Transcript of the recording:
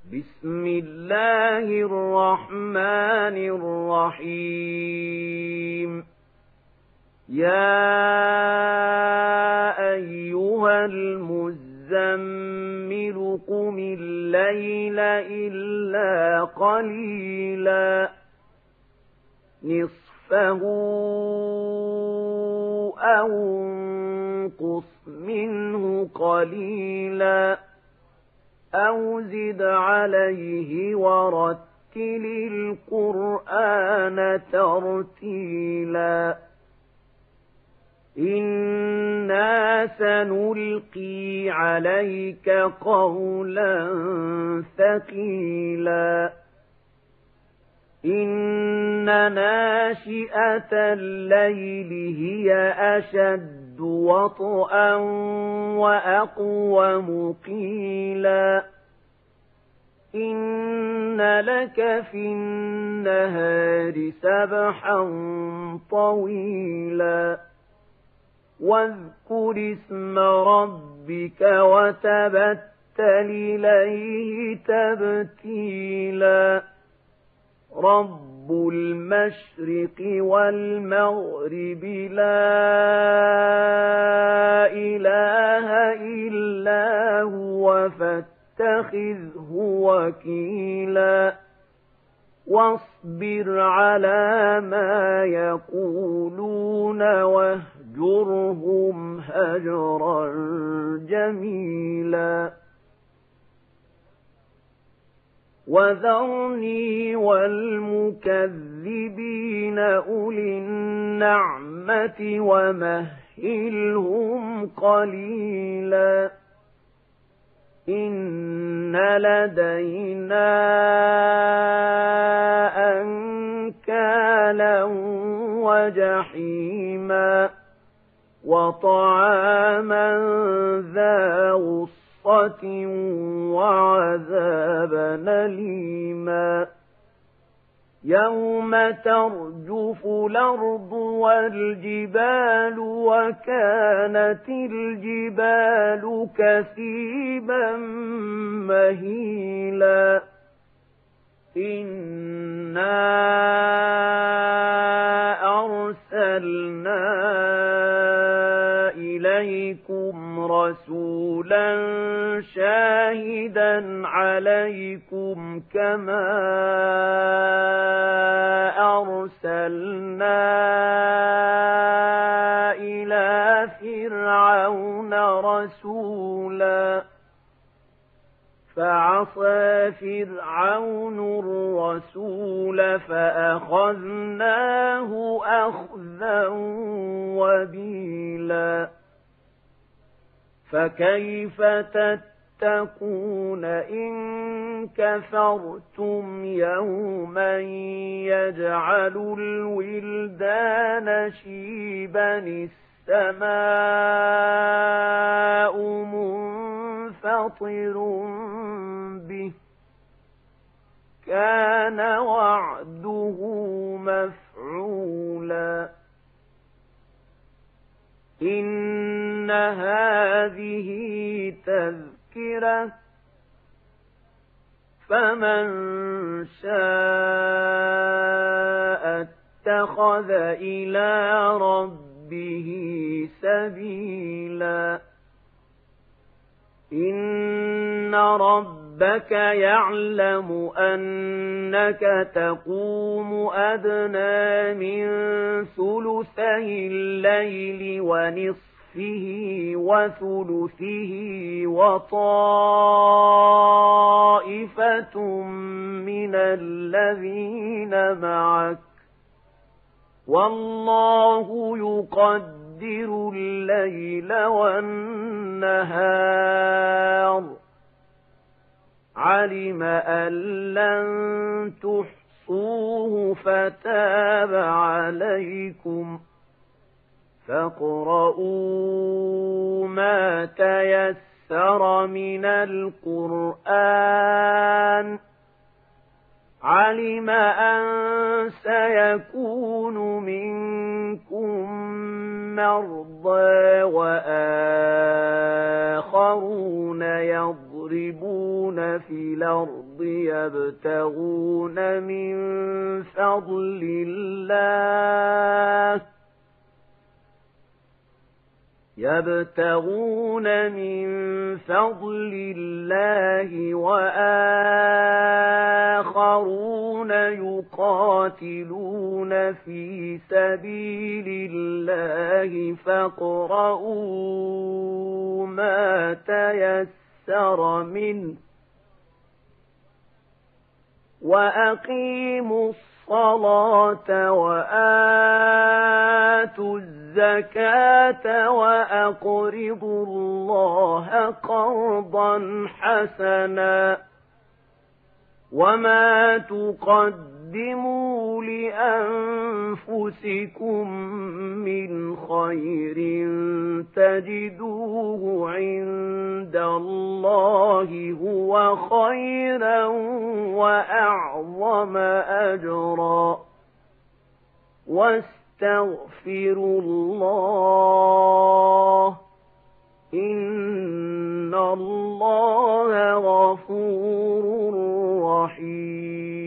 بسم الله الرحمن الرحيم. يا أيها المزمل قم الليل إلا قليلا نصفه أو انقص منه قليلا أو زد عليه ورتل القرآن ترتيلا إنا سنلقي عليك قولا ثقيلا إن ناشئة الليل هي أشد وطئا وأقوم قيلا إن لك في النهار سبحا طويلا واذكر اسم ربك وتبتل إليه تبتيلا رب المشرق والمغرب لا إله إلا هو فاتخذه وكيلا واصبر على ما يقولون واهجرهم هجرا جميلا وذرني والمكذبين أولي النعمة ومهلهم قليلا إن لدينا أنكالا وجحيما وطعاما ذا غصة وعذابا أليما يوم ترجف الأرض والجبال وكانت الجبال كثيبا مهيلا إنا أرسلنا إليكم رسولا شاهدا عليكم كما أرسلنا إلى فرعون رسولا فعصى فرعون الرسول فأخذناه أخذا وبيلا فكيف تتقون إن كفرتم يوما يجعل الولدان شيبا السماء منفطر به كان وعده مفعولا إن هذه تذكرة فمن شاء اتخذ إلى ربه سبيلا إن ربك يعلم أنك تقوم أدنى من ثلثي الليل ونصفه وثلثه وطائفة من الذين معك والله يقدر الليل والنهار علم أن لن تحصوه فتاب عليكم فاقرؤوا ما تيسر من القرآن علم أن سيكون منكم مرضى وآخرون يضربون في الأرض يبتغون من فضل الله وآخرون يقاتلون في سبيل الله فاقرؤوا ما تيسر منه وأقيموا الصلاة وآتوا الزكاة وأقرضوا الله قرضا حسنا وما تقدموا لأنفسكم من خير تجدوه عند الله هو خيرا وأعظم أجرا واستغفروا الله إن الله غفور رحيم